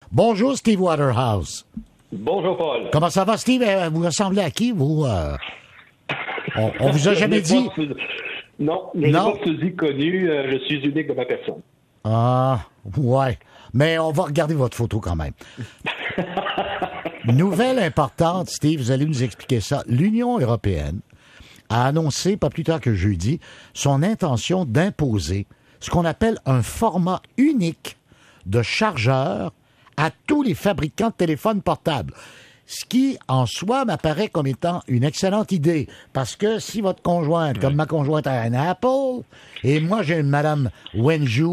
Bonjour, Steve Waterhouse. Bonjour, Paul. Comment ça va, Steve? Vous ressemblez à qui, vous? On vous a jamais dit? Non, je n'ai pas de physique connu. Je suis unique de ma personne. Ah, ouais. Mais on va regarder votre photo quand même. Nouvelle importante, Steve, vous allez nous expliquer ça. L'Union européenne a annoncé, pas plus tard que jeudi, son intention d'imposer ce qu'on appelle un format unique de chargeur à tous les fabricants de téléphones portables. Ce qui, en soi, m'apparaît comme étant une excellente idée. Parce que si votre conjointe, comme ma conjointe a un Apple, et moi j'ai une Madame Wenju,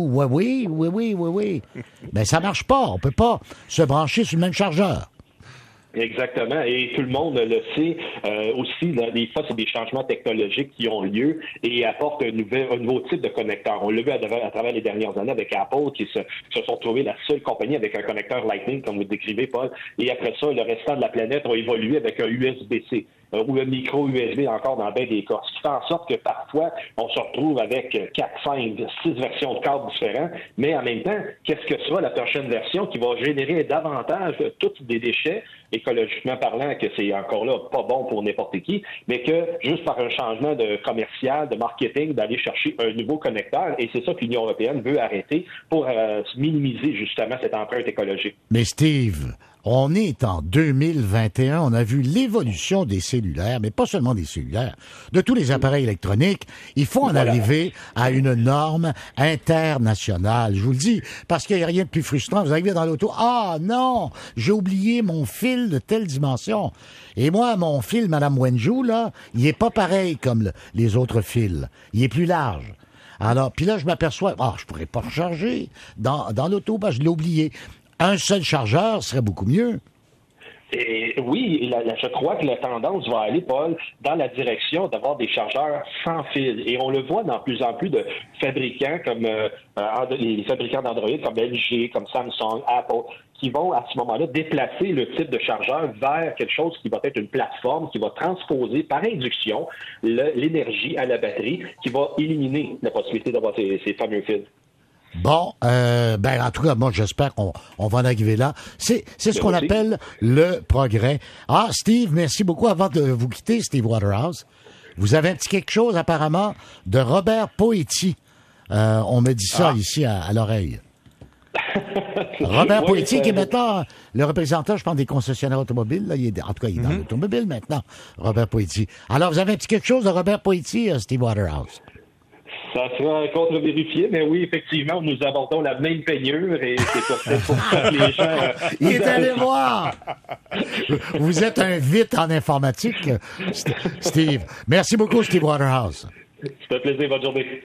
oui, ben ça marche pas. On peut pas se brancher sur le même chargeur. Exactement, et tout le monde le sait. Aussi, des fois, c'est des changements technologiques qui ont lieu et apportent un nouveau type de connecteur. On l'a vu à travers les dernières années avec Apple, qui se sont trouvés la seule compagnie avec un connecteur Lightning, comme vous décrivez, Paul. Et après ça, le restant de la planète a évolué avec un USB-C. Ou un micro USB encore dans bien des cas. Ce qui fait en sorte que parfois, on se retrouve avec 4, 5, 6 versions de câbles différents, mais en même temps, qu'est-ce que sera la prochaine version qui va générer davantage tous des déchets, écologiquement parlant, que c'est encore là pas bon pour n'importe qui, mais que juste par un changement de commercial, de marketing, d'aller chercher un nouveau connecteur, et c'est ça que l'Union européenne veut arrêter pour minimiser justement cette empreinte écologique. Mais Steve, on est en 2021, on a vu l'évolution des cellulaires, mais pas seulement des cellulaires, de tous les appareils électroniques. Il faut en arriver à une norme internationale. Je vous le dis, parce qu'il n'y a rien de plus frustrant. Vous arrivez dans l'auto, ah non, j'ai oublié mon fil de telle dimension. Et moi, mon fil, Madame Wenju, là, il est pas pareil comme les autres fils. Il est plus large. Alors, puis là, je m'aperçois, je pourrais pas recharger dans l'auto, je l'ai oublié. Un seul chargeur serait beaucoup mieux. Et oui, je crois que la tendance va aller, Paul, dans la direction d'avoir des chargeurs sans fil. Et on le voit dans plus en plus de fabricants comme les fabricants d'Android comme LG, comme Samsung, Apple, qui vont à ce moment-là déplacer le type de chargeur vers quelque chose qui va être une plateforme qui va transposer par induction l'énergie à la batterie, qui va éliminer la possibilité d'avoir ces fameux fils. Bon, en tout cas, moi, j'espère qu'on va en arriver là. C'est ce qu'on appelle le progrès. Ah, Steve, merci beaucoup. Avant de vous quitter, Steve Waterhouse, vous avez un petit quelque chose, apparemment, de Robert Poetti. On me dit ça ici à l'oreille. Robert Poetti, qui est maintenant le représentant, je pense, des concessionnaires automobiles. Là, en tout cas, il est dans l'automobile maintenant, Robert Poetti. Alors, vous avez un petit quelque chose de Robert Poetti, Steve Waterhouse? Ça sera contre-vérifié, mais oui, effectivement, nous abordons la même peignure et c'est pour que les gens... Il est allé voir! Vous êtes un vite en informatique, Steve. Merci beaucoup, Steve Waterhouse. Ça fait plaisir, bonne journée.